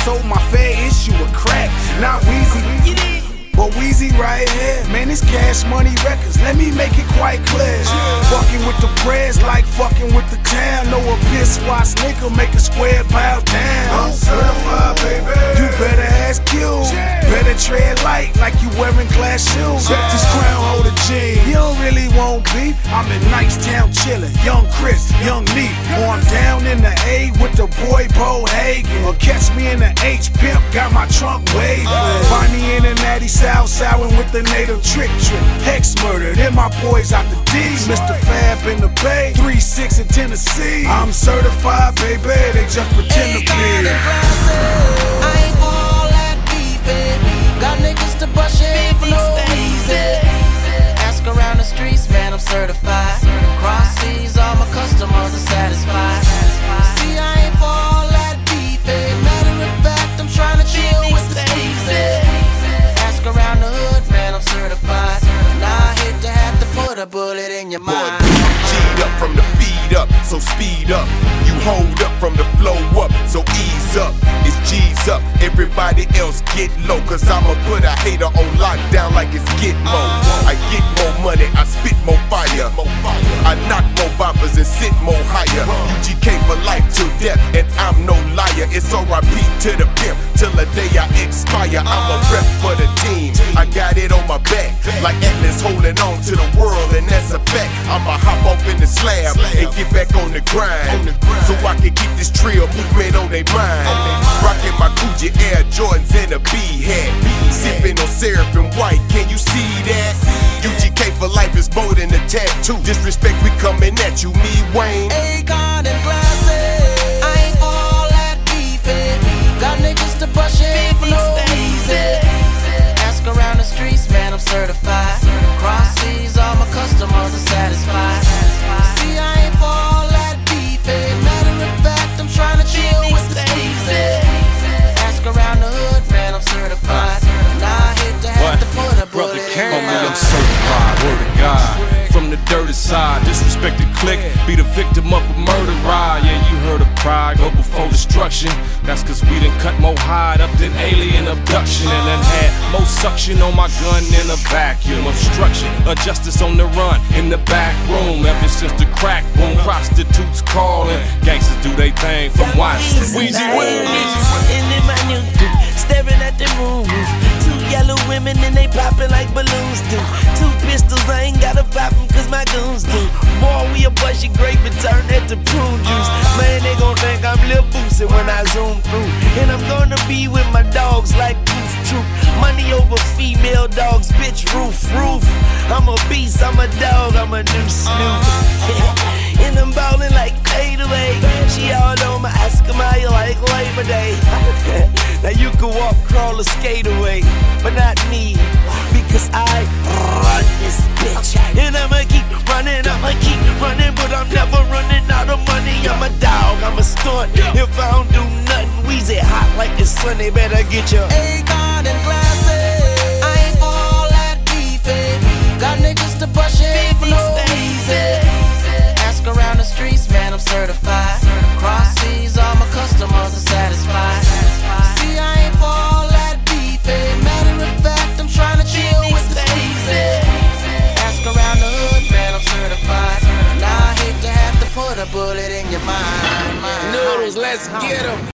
sold my fair issue of crack. Not Weezy, but Weezy right here. Man, it's Cash Money Records, let me make it quite clear. Fucking with the press like fucking with the town. Know a piss wash nigga make a square pile down. I'm certified, baby. You better ask Q. Better tread light like you wearing glass shoes. This crown hold a G. You don't really want beef. I'm in Nicetown chillin'. Young Chris, Young Neat. Or I'm down in the A with the boy Bo Hagen. Or catch me in the H Pimp, got my trunk waving. Find me in the Natty South Southing with the native trick. Hex murder, then my boys out the D. Mr. Fab in the Bay, 3-6 in Tennessee. I'm certified, baby, they just pretend to be. I ain't for all that beef, got niggas to bust your head for no reason. Ask around the streets, man, I'm certified. Cross seas, all my customers are satisfied. See, I ain't for all that beef, matter of fact, I'm trying to chill with the squeeze. Ask around the hood, man, I'm certified. Now I hate to have to put a bullet in your mind. G'd up from the feed up, so speed up. You hold up from the flow up, so ease up. It's G's up, everybody else get low. Cause I'ma put a hater on lockdown like it's Gitmo. I get more money, I spit more fire. I knock more boppers and sit more higher. UGK for life till death, and I'm no liar. It's RIP to the pimp, till the day I expire. I'm a rep for the team, I got it on my back. Like Atlas holding on to the world, and that's a fact. I'ma hop off in the slab and get back on the grind, so I can keep this trio movement on their mind. Rockin' my Gucci Air Jordans and a B-hat, sippin' on syrup and white, can you see that? UGK for life is more than a tattoo. Disrespect, we coming at you, me, Wayne. Akon and glasses, I ain't for all that beef, got niggas to bust your head for no reason. Ask around the streets, man, I'm certified. Cross seas, all my customers are satisfied. See, I ain't for all that beef, matter of fact, I'm trying to chill with the squeeze. Ask around the hood, man, I'm certified. Now I hate to have to put a bullet in your mind. I'm certified, word of God. From the dirty side, disrespected click, be the victim of a murder ride. Yeah, you heard of pride, go before destruction. That's cause we done cut more hide up than alien abduction. And then had more suction on my gun in a vacuum. Obstruction of justice on the run in the back room. Ever since the crack boom, prostitutes calling. Gangsters do they thing from Washington. Weezy with me. And in my new dude, staring at the moon roof. Two yellow women and they popping like balloons do. Two pistols, I ain't gotta pop them cause my goons do. Boy, we a bushy grape and turn that to prune juice. Man, they gon' think I'm Lil Boosie when I zoom through. And I'm gonna be with my dogs like Goof Troop. Money over female dogs, bitch, roof. I'm a beast, I'm a dog, I'm a new Snoop. And I'm ballin' like fadeaway. She all on my Oscar Mayer like Labor Day. Now you can walk, crawl, or skate away, but not me, because I run this bitch. And I'ma keep running, but I'm never running out of money. I'm a dog, I'm a stunt. If I don't do nothing, Weezy hot like the sun. They better get your Akon and glasses, I ain't for all that beef, got niggas to bust your head for no reason. Ask around the streets, man, I'm certified. Cross seas, all my customers are satisfied. See, I ain't for all that beef, matter of fact, I'm trying to chill with the squeeze. Ask around the hood, man, I'm certified. Now I hate to have to put a bullet in your mind. Noodles, let's get 'em.